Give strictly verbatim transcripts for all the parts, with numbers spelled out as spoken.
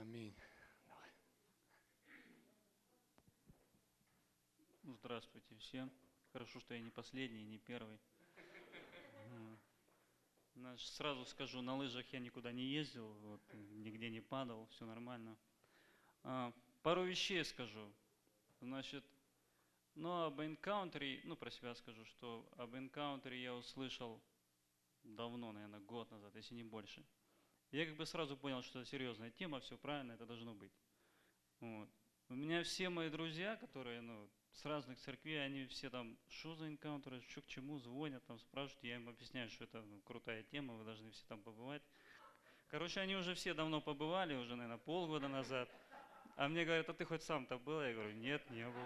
Аминь. Давай. Здравствуйте всем. Хорошо, что я не последний, не первый. Значит, сразу скажу, на лыжах я никуда не ездил, вот, нигде не падал, все нормально. А, пару вещей скажу. Значит, ну об энкаунтере, ну про себя скажу, что об энкаунтере я услышал давно, наверное, год назад, если не больше. Я как бы сразу понял, что это серьезная тема, все правильно, это должно быть. Вот. У меня все мои друзья, которые, ну, с разных церквей, они все там, что за энкаунтеры, что к чему, звонят, там спрашивают, я им объясняю, что это ну, крутая тема, вы должны все там побывать. Короче, они уже все давно побывали, уже, наверное, полгода назад. А мне говорят, а ты хоть сам-то был? Я говорю, нет, не был.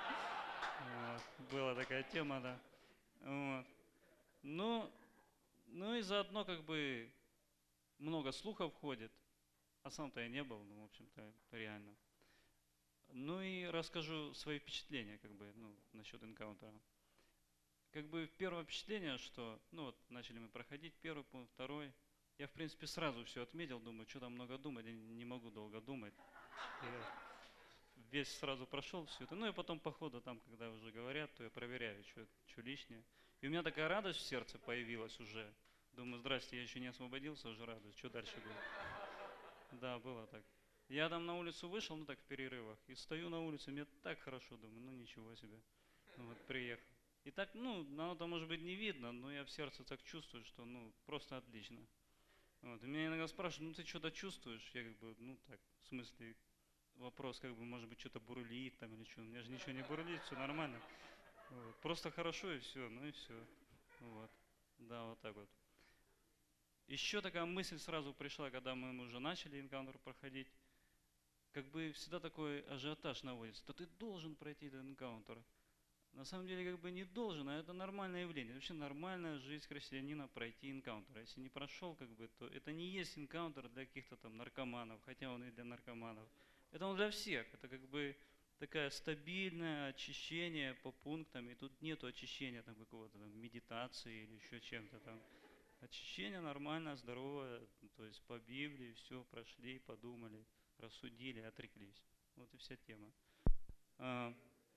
Вот. Была такая тема, да. Вот. Ну, ну и заодно как бы много слухов ходит, а сам-то я не был, ну, в общем-то, реально. Ну и расскажу свои впечатления, как бы, ну, насчет энкаунтера. Как бы первое впечатление, что, ну вот, начали мы проходить первый пункт, второй. Я, в принципе, сразу все отметил, думаю, что там много думать, я не могу долго думать. Я весь сразу прошел все это. Ну и потом по ходу, там, когда уже говорят, то я проверяю, что лишнее. И у меня такая радость в сердце появилась уже. Думаю, здрасте, я еще не освободился, уже радость, что дальше будет? Да, было так. Я там на улицу вышел, ну так в перерывах, и стою на улице, мне так хорошо, думаю, ну ничего себе. Ну вот приехал. И так, ну, оно-то может быть не видно, но я в сердце так чувствую, что, ну, просто отлично. Вот. И меня иногда спрашивают, ну ты что-то чувствуешь? Я как бы, ну так, в смысле, вопрос, как бы, может быть, что-то бурлит там или что. У меня же ничего не бурлит, все нормально. Вот. Просто хорошо и все, ну и все. Вот. Да, вот так вот. Еще такая мысль сразу пришла, когда мы уже начали энкаунтер проходить. Как бы всегда такой ажиотаж наводится. Да ты должен пройти этот энкаунтер. На самом деле как бы не должен, а это нормальное явление. Вообще нормальная жизнь христианина пройти энкаунтер. А если не прошел, как бы, то это не есть энкаунтер для каких-то там наркоманов, хотя он и для наркоманов. Это он для всех. Это как бы такое стабильное очищение по пунктам. И тут нету очищения там какого-то там медитации или еще чем-то там. Очищение нормальное, здоровое, то есть по Библии все прошли, подумали, рассудили, отреклись. Вот и вся тема. А,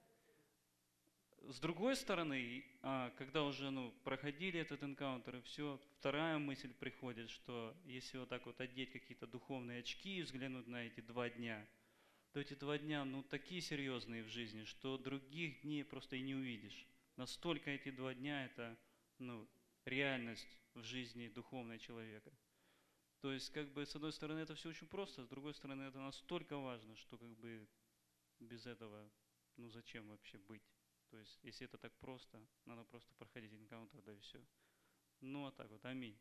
С другой стороны, а, когда уже ну, проходили этот энкаунтер и все, вторая мысль приходит, что если вот так вот одеть какие-то духовные очки и взглянуть на эти два дня, то эти два дня ну такие серьезные в жизни, что других дней просто и не увидишь. Настолько эти два дня это ну, реальность в жизни духовной человека. То есть, как бы, с одной стороны, это все очень просто, с другой стороны, это настолько важно, что как бы без этого, ну зачем вообще быть? То есть, если это так просто, надо просто проходить энкаунтер, да и все. Ну, а так вот, аминь.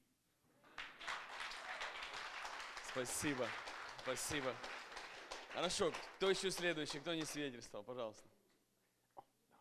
Спасибо. Спасибо. Хорошо, кто еще следующий, кто не свидетельствовал, пожалуйста.